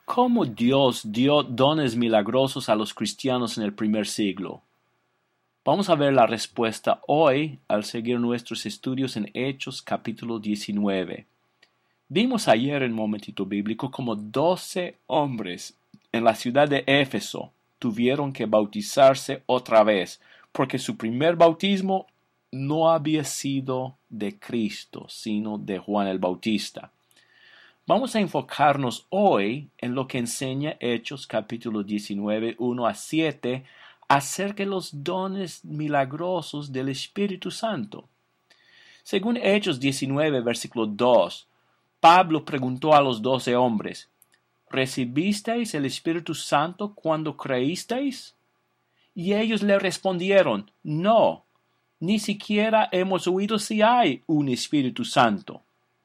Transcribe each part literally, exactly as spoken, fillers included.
¿Cómo Dios dio dones milagrosos a los cristianos en el primer siglo? Vamos a ver la respuesta hoy al seguir nuestros estudios en Hechos capítulo diecinueve. Vimos ayer en Momentito Bíblico cómo doce hombres en la ciudad de Éfeso tuvieron que bautizarse otra vez, porque su primer bautismo no había sido de Cristo, sino de Juan el Bautista. Vamos a enfocarnos hoy en lo que enseña Hechos capítulo diecinueve, uno a siete, acerca de los dones milagrosos del Espíritu Santo. Según Hechos diecinueve, versículo dos, Pablo preguntó a los doce hombres, ¿recibisteis el Espíritu Santo cuando creísteis? Y ellos le respondieron, no, ni siquiera hemos oído si hay un Espíritu Santo.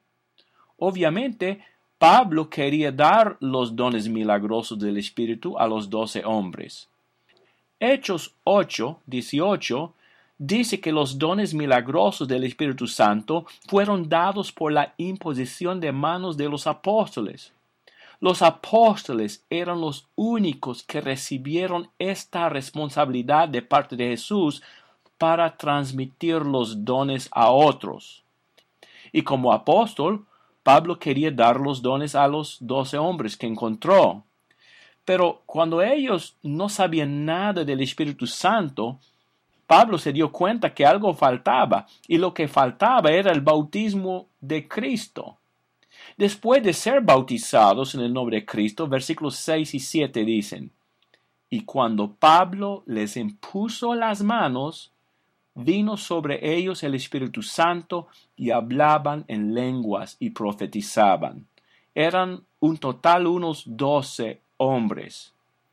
Obviamente, Pablo quería dar los dones milagrosos del Espíritu a los doce hombres. Hechos ocho, dieciocho dice que los dones milagrosos del Espíritu Santo fueron dados por la imposición de manos de los apóstoles. Los apóstoles eran los únicos que recibieron esta responsabilidad de parte de Jesús para transmitir los dones a otros. Y como apóstol, Pablo quería dar los dones a los doce hombres que encontró. Pero cuando ellos no sabían nada del Espíritu Santo, Pablo se dio cuenta que algo faltaba, y lo que faltaba era el bautismo de Cristo. Después de ser bautizados en el nombre de Cristo, versículos seis y siete dicen, y cuando Pablo les impuso las manos, vino sobre ellos el Espíritu Santo y hablaban en lenguas y profetizaban. Eran un total unos doce hombres.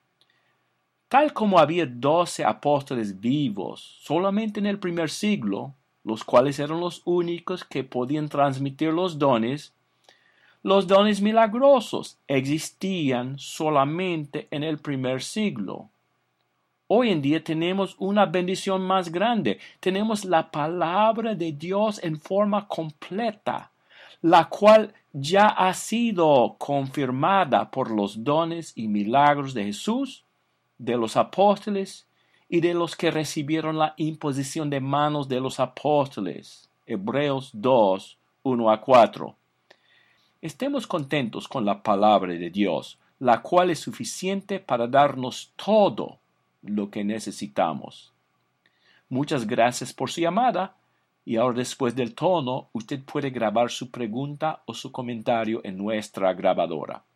Tal como había doce apóstoles vivos solamente en el primer siglo, los cuales eran los únicos que podían transmitir los dones, los dones milagrosos existían solamente en el primer siglo. Hoy en día tenemos una bendición más grande. Tenemos la palabra de Dios en forma completa, la cual ya ha sido confirmada por los dones y milagros de Jesús, de los apóstoles y de los que recibieron la imposición de manos de los apóstoles. Hebreos dos, uno a cuatro. Estemos contentos con la palabra de Dios, la cual es suficiente para darnos todo lo que necesitamos. Muchas gracias por su llamada, y ahora después del tono usted puede grabar su pregunta o su comentario en nuestra grabadora.